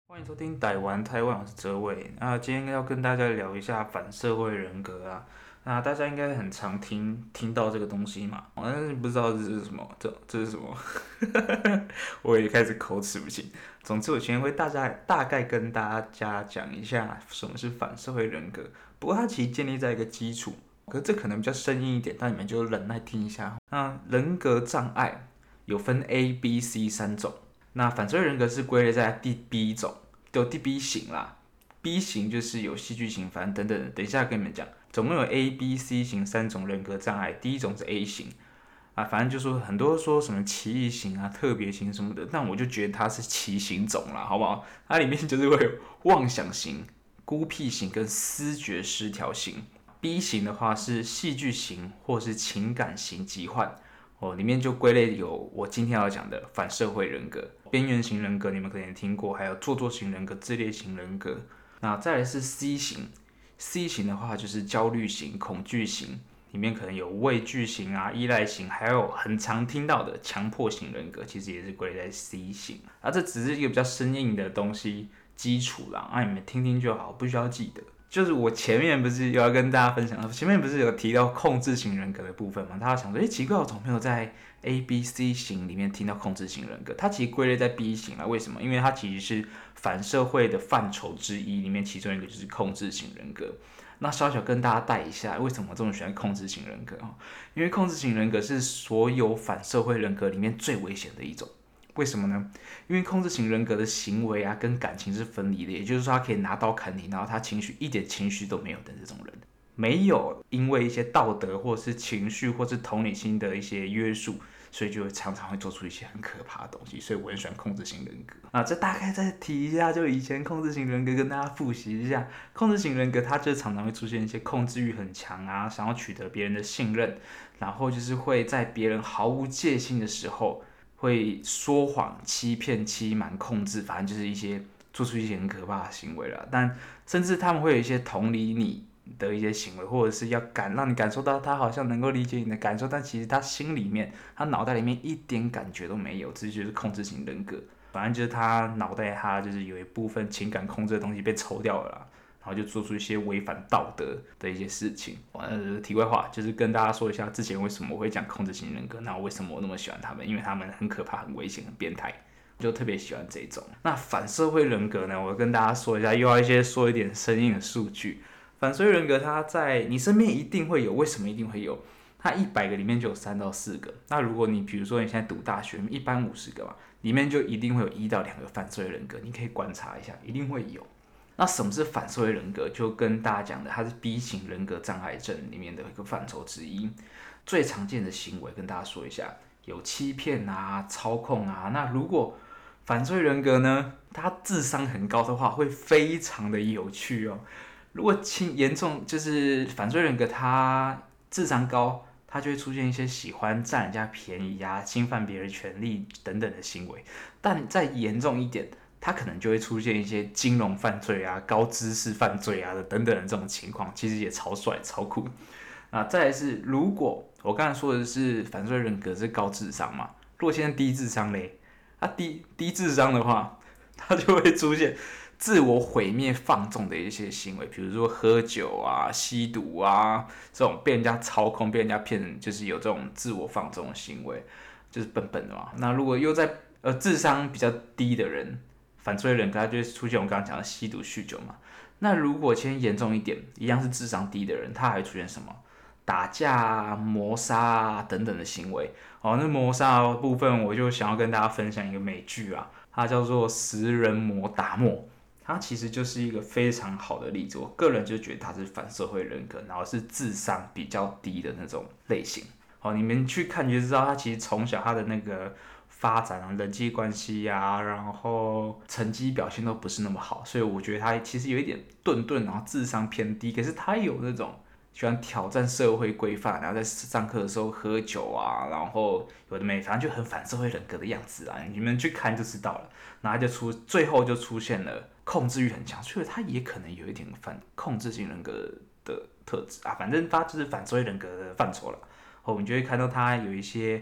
欢迎收听逮玩台湾，我是哲伟。那今天要跟大家聊一下反社会人格啊。那大家应该很常听到这个东西嘛，但是不知道这是什么，这是什么？我也开始口齿不清。总之，我今天会大概跟大家讲一下什么是反社会人格。不过它其实建立在一个基础，可是这可能比较生硬一点，但你们就忍耐听一下。那人格障碍有分 A、B、C 三种。那反社会人格是归类在第 B 种，就第 B 型啦。B 型就是有戏剧型、反等等的，等一下跟你们讲。总共有 A、B、C 型三种人格障碍，第一种是 A 型啊，反正就说很多说什么奇异型啊、特别型什么的，但我就觉得它是奇型种啦，好不好？它里面就是会有妄想型、孤僻型跟思觉失调型。B 型的话是戏剧型或是情感型疾患。里面就归类有我今天要讲的反社会人格、边缘型人格，你们可能也听过，还有做作型人格、自恋型人格。那再来是 C 型，C 型的话就是焦虑型、恐惧型，里面可能有畏惧型啊、依赖型，还有很常听到的强迫型人格，其实也是归类在 C 型。这只是一个比较生硬的东西基础啦，你们听听就好，不需要记得。就是我前面不是有要跟大家分享，前面不是有提到控制型人格的部分吗？大家想说，奇怪，我怎么没有在 A、B、C 型里面听到控制型人格？它其实归类在 B 型啦，为什么？因为它其实是反社会的范畴之一，里面其中一个就是控制型人格。那小小跟大家带一下，为什么我这么喜欢控制型人格？因为控制型人格是所有反社会人格里面最危险的一种。为什么呢？因为控制型人格的行为啊跟感情是分离的，也就是说他可以拿刀砍你，然后他一点情绪都没有的这种人，没有因为一些道德或是情绪或是同理心的一些约束，所以就常常会做出一些很可怕的东西，所以我很喜欢控制型人格啊。这大概再提一下，就以前控制型人格跟大家复习一下，控制型人格他就常常会出现一些控制欲很强啊，想要取得别人的信任，然后就是会在别人毫无戒心的时候。会说谎、欺骗、欺瞒、控制，反正就是做出一些很可怕的行为了。但甚至他们会有一些同理你的一些行为，或者是让你感受到他好像能够理解你的感受，但其实他心里面、他脑袋里面一点感觉都没有，这就是控制型人格。反正就是他脑袋就是有一部分情感控制的东西被抽掉了啦。然后就做出一些违反道德的一些事情。题外话就是跟大家说一下，之前为什么我会讲控制型人格，那为什么我那么喜欢他们？因为他们很可怕、很危险、很变态，我就特别喜欢这种。那反社会人格呢？我跟大家说一下，又要说一点生硬的数据。反社会人格它在你身边一定会有，为什么一定会有？它100个里面就有3到4个。那如果你比如说你现在读大学，一般50个嘛，里面就一定会有1到2个反社会人格，你可以观察一下，一定会有。那什么是反社会人格？就跟大家讲的，它是 B 型人格障碍症里面的一个范畴之一。最常见的行为跟大家说一下，有欺骗啊、操控啊。那如果反社会人格呢，他智商很高的话，会非常的有趣哦。如果严重就是反社会人格，他智商高，他就会出现一些喜欢占人家便宜啊、侵犯别人权利等等的行为。但再严重一点，他可能就会出现一些金融犯罪啊、高知识犯罪啊等等的这种情况，其实也超帅、超酷。再来是，如果我刚才说的是反社会人格是高智商嘛，如果现在低智商嘞，低智商的话，他就会出现自我毁灭放纵的一些行为，比如说喝酒啊、吸毒啊，这种被人家操控、被人家骗，就是有这种自我放纵的行为，就是笨笨的嘛。那如果又在智商比较低的人，反社会人格他就会出现我刚刚讲的吸毒、酗酒嘛。那如果先严重一点，一样是智商低的人，他还会出现什么？打架啊、谋杀啊等等的行为。那谋杀的部分，我就想要跟大家分享一个美剧啊，它叫做《食人魔达莫》。它其实就是一个非常好的例子，我个人就觉得它是反社会人格，然后是智商比较低的那种类型。你们去看就知道，他其实从小他的那个发展啊、人际关系啊，然后成绩表现都不是那么好，所以我觉得他其实有一点顿顿，然后智商偏低，可是他有那种喜欢挑战社会规范，然后在上课的时候喝酒啊，然后有的没，反正就很反社会人格的样子啊，你们去看就知道了。然后最后就出现了控制欲很强，所以他也可能有一点控制性人格的特质啊，反正他就是反社会人格的范畴了。你就会看到他有一些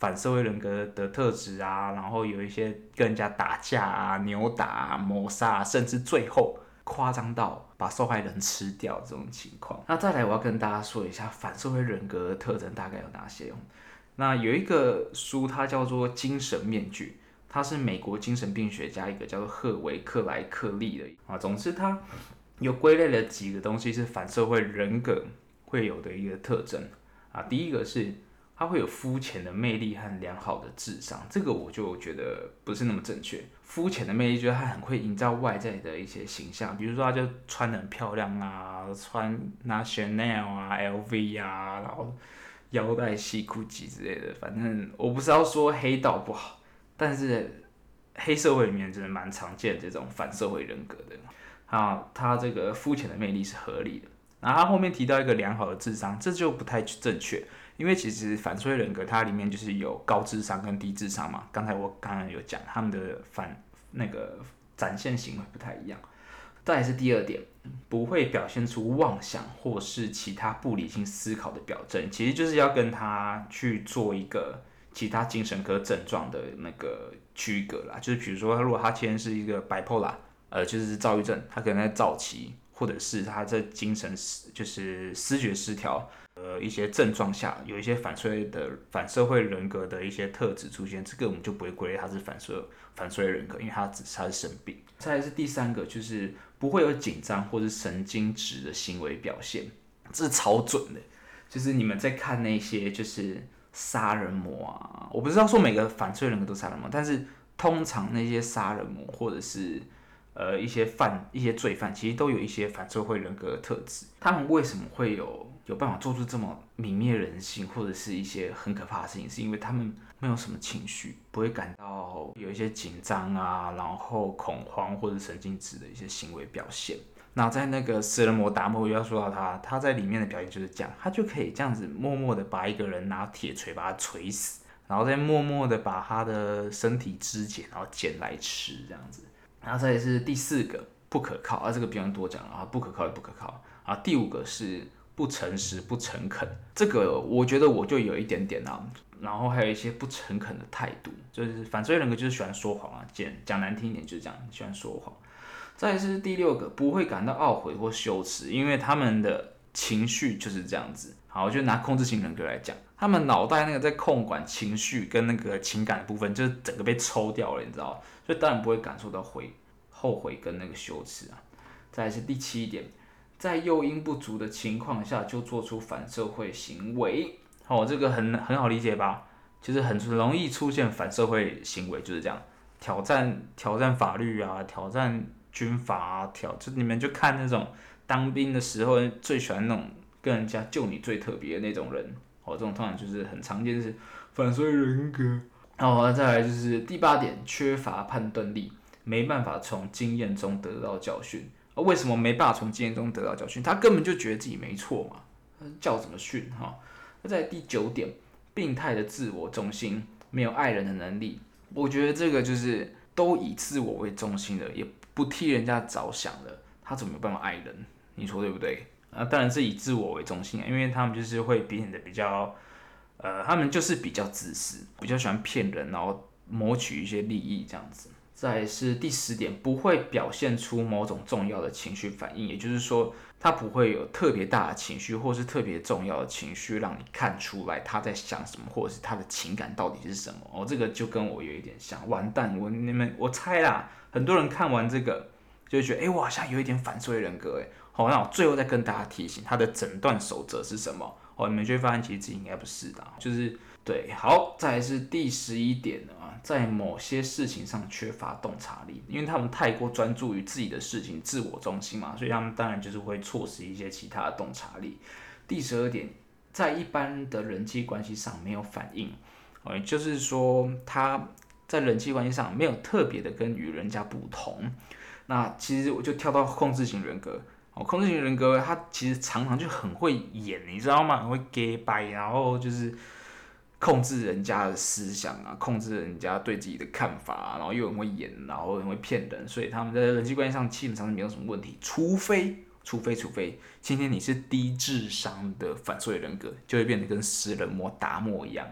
反社会人格的特质啊，然后有一些跟人家打架啊、扭打啊、谋杀啊，甚至最后夸张到把受害人吃掉这种情况。那再来，我要跟大家说一下反社会人格的特征大概有哪些。那有一个书，它叫做《精神面具》，它是美国精神病学家一个叫做赫维克莱克利的啊。总之，它有归类了几个东西是反社会人格会有的一个特征啊。第一个是它会有肤浅的魅力和良好的智商，这个我就觉得不是那么正确。肤浅的魅力就是他很会营造外在的一些形象，比如说他就穿得很漂亮啊，拿 Chanel 啊、LV 啊，然后腰带系 GUCCI 之类的。反正我不是要说黑道不好，但是黑社会里面真的蛮常见这种反社会人格的。啊，他这个肤浅的魅力是合理的。然后他后面提到一个良好的智商，这就不太正确。因为其实反社会人格它里面就是有高智商跟低智商嘛，刚刚有讲他们的那个展现行为不太一样。再来是第二点，不会表现出妄想或是其他不理性思考的表征，其实就是要跟他去做一个其他精神科症状的那个区隔啦。就是比如说，如果他今天是一个 bipolar，就是躁郁症，他可能在躁期，或者是他在精神就是思觉失调。一些症状下有一些反社会人格的一些特质出现，这个我们就不会归类它是反社会人格，因为它是生病。再来是第三个，就是不会有紧张或是神经质的行为表现，这是超准的。就是你们在看那些就是杀人魔啊，我不知道说每个反社会人格都杀人魔，但是通常那些杀人魔或者是一些罪犯，其实都有一些反社会人格的特质。他们为什么会有办法做出这么泯灭人性，或者是一些很可怕的事情？是因为他们没有什么情绪，不会感到有一些紧张啊，然后恐慌或者神经质的一些行为表现。那在那个食人魔达摩又要说到他在里面的表现就是这样，他就可以这样子默默的把一个人拿铁锤把他锤死，然后再默默的把他的身体肢解，然后捡来吃这样子。然后再来是第四个不可靠啊，这个不用多讲了啊，不可靠也不可靠啊。第五个是不诚实不诚恳，这个我觉得我就有一点点啊。然后还有一些不诚恳的态度，就是反社会人格就是喜欢说谎啊，讲难听一点就是这样，喜欢说谎。再来是第六个，不会感到懊悔或羞耻，因为他们的情绪就是这样子。好，我就拿控制型人格来讲，他们脑袋那个在控管情绪跟那个情感的部分，就是整个被抽掉了，你知道，所以当然不会感受到后悔跟那个羞耻啊。再来是第七点，在诱因不足的情况下就做出反社会行为。哦，这个很好理解吧？就是很容易出现反社会行为，就是这样，挑战法律啊，挑战军法啊，就你们就看那种当兵的时候最喜欢那种跟人家就你最特别的那种人。哦，这种通常就是很常见，是反社会人格。哦，再来就是第八点，缺乏判断力，没办法从经验中得到教训。为什么没办法从经验中得到教训？他根本就觉得自己没错嘛，教怎么训哈？那在第九点，病态的自我中心，没有爱人的能力。我觉得这个就是都以自我为中心的，也不替人家着想的，他怎么有办法爱人？你说对不对？当然是以自我为中心，因为他们就是会变得比较，他们就是比较自私，比较喜欢骗人，然后谋取一些利益这样子。再来是第10点，不会表现出某种重要的情绪反应，也就是说，他不会有特别大的情绪，或是特别重要的情绪，让你看出来他在想什么，或者是他的情感到底是什么。哦，这个就跟我有一点像，完蛋，我猜啦，很多人看完这个就会觉得，我好像有一点反社会人格，好，那我最后再跟大家提醒，他的诊断守则是什么？哦，你们就会发现其实自己应该不是的，就是对。好，再来是第11点啊，在某些事情上缺乏洞察力，因为他们太过专注于自己的事情，自我中心嘛，所以他们当然就是会错失一些其他的洞察力。第12点，在一般的人际关系上没有反应，也就是说他在人际关系上没有特别的跟与人家不同。那其实我就跳到控制型人格。控制型人格，他其实常常就很会演，你知道吗？很会 gay 掰，然后就是控制人家的思想啊，控制人家对自己的看法啊，然后又很会演，然后很会骗人，所以他们在人际关系上基本上是没有什么问题，除非今天你是低智商的反社会人格，就会变得跟食人魔达摩一样哦。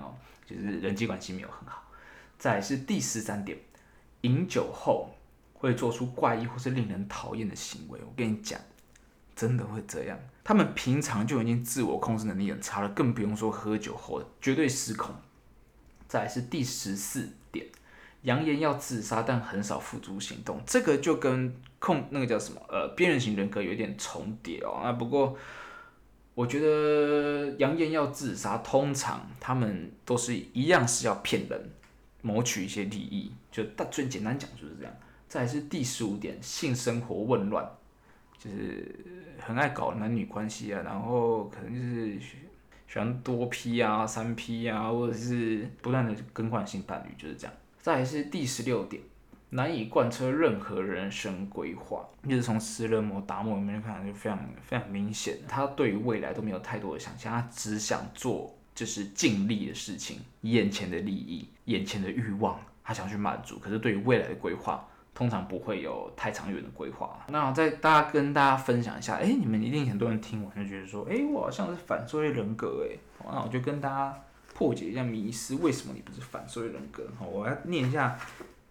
就是人际关系没有很好。再来是第13点，饮酒后会做出怪异或是令人讨厌的行为。我跟你讲，真的会这样。他们平常就已经自我控制能力很差了，更不用说喝酒后绝对失控。再来是第14点，扬言要自杀，但很少付诸行动。这个就跟那个叫什么边缘型人格有点重叠哦。不过我觉得扬言要自杀，通常他们都是一样是要骗人，谋取一些利益。就最简单讲就是这样。再来是第15点，性生活混乱，就是很爱搞男女关系啊，然后可能就是喜欢多批啊、3P啊，或者是不断的更换性伴侣，就是这样。再来是第16点，难以贯彻任何人生规划，就是从食人魔达摩里面看就非常非常明显，他对于未来都没有太多的想象，他只想做就是尽力的事情，眼前的利益、眼前的欲望，他想去满足，可是对于未来的规划，通常不会有太长远的规划。那跟大家分享一下，你们一定很多人听完就觉得说，我好像是反社会人格那我就跟大家破解一下迷思，为什么你不是反社会人格？我要念一下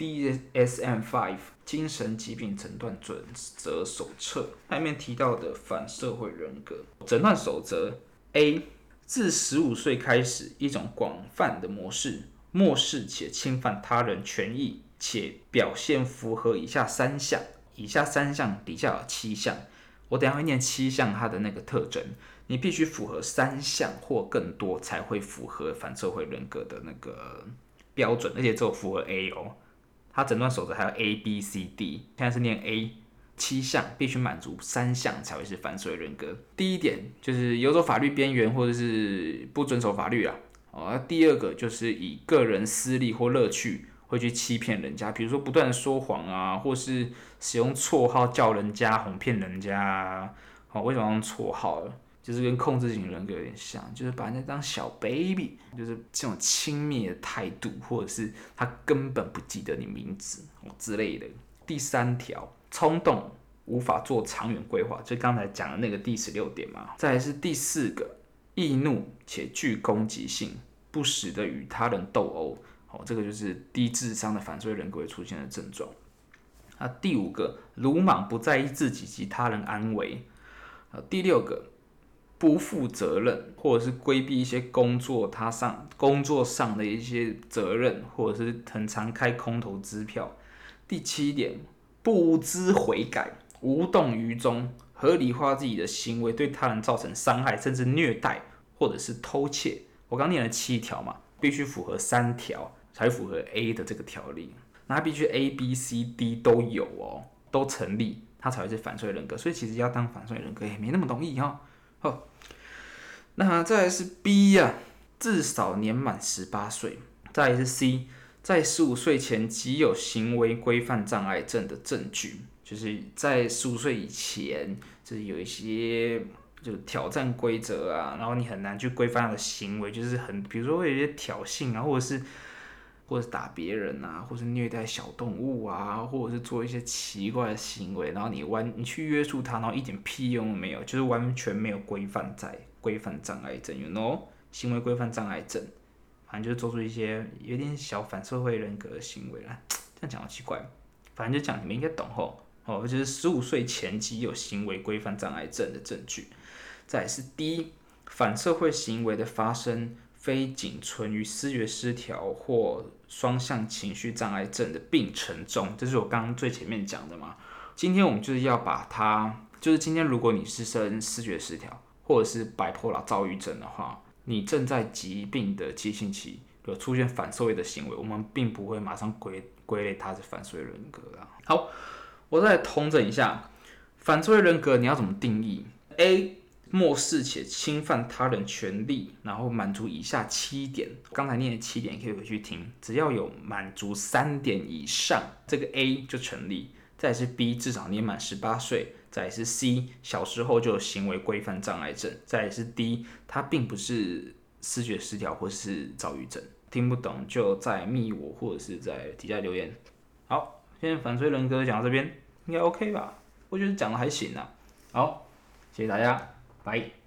DSM-5 精神疾病诊断准则手册里面提到的反社会人格诊断守则 A， 自15岁开始，一种广泛的模式，漠视且侵犯他人权益，且表现符合以下3项，以下3项底下有7项，我等一下会念7项它的那个特征，你必须符合3项或更多才会符合反社会人格的那个标准，而且只有符合 A 哦。它诊断守则还有 A、B、C、D， 现在是念 A， 7项必须满足3项才会是反社会人格。第一点就是游走法律边缘或者是不遵守法律啦。第二个就是以个人私利或乐趣会去欺骗人家，比如说不断的说谎啊，或是使用绰号叫人家哄骗人家啊。为什么要用绰号呢？就是跟控制型人格有点像，就是把人家当小 baby， 就是这种轻蔑的态度，或者是他根本不记得你名字之类的。第3条，冲动无法做长远规划，就刚才讲的那个第16点嘛。再来是第4个，易怒且具攻击性，不时的与他人斗殴。这个就是低智商的反社会人格会出现的症状。第5个，鲁莽不在意自己及他人安危。第6个，不负责任，或者是规避一些工作上的一些责任，或者是很常开空头支票。第7点，不知悔改，无动于衷，合理化自己的行为对他人造成伤害，甚至虐待或者是偷窃。我刚念了7条嘛，必须符合3条才符合 A 的这个条例，那它必须 A、B、C、D 都有哦，都成立，它才会是反社会人格。所以其实要当反社会人格也没那么容易哦。那再来是 B 啊，至少年满18岁。再来是 C， 在15岁前即有行为规范障碍症的证据，就是在15岁以前，就是有一些就挑战规则啊，然后你很难去规范他的行为，就是比如说会有一些挑衅啊，或者是打别人啊，或是虐待小动物啊，或者是做一些奇怪的行为，然后你去约束他，然后一点屁用都没有，就是完全没有规范障碍症 ，you know， 行为规范障碍症，反正就是做出一些有点小反社会人格的行为啦。这样讲好奇怪，反正就讲你们应该懂吼。就是15岁前即有行为规范障碍症的证据。再来是 D， 反社会行为的发生非仅存于思觉失调或双向情绪障碍症的病程中，这是我刚刚最前面讲的嘛。今天我们就是要把它，就是今天如果你是生思觉失调或者是bipolar躁郁症的话，你正在疾病的急性期有出现反社会的行为，我们并不会马上归类它是反社会人格啦。好，我再来统整一下反社会人格你要怎么定义 ？A， 漠视且侵犯他人权利，然后满足以下7点。刚才念的7点，你可以回去听，只要有满足3点以上，这个 A 就成立。再来是 B， 至少年满18岁。再来是 C， 小时候就有行为规范障碍症。再来是 D， 它并不是思觉失调或是躁郁症。听不懂就在密我或者是在底下留言。好，现在反社会人格讲到这边，应该 OK 吧？我觉得讲的还行啊。好，谢谢大家，拜。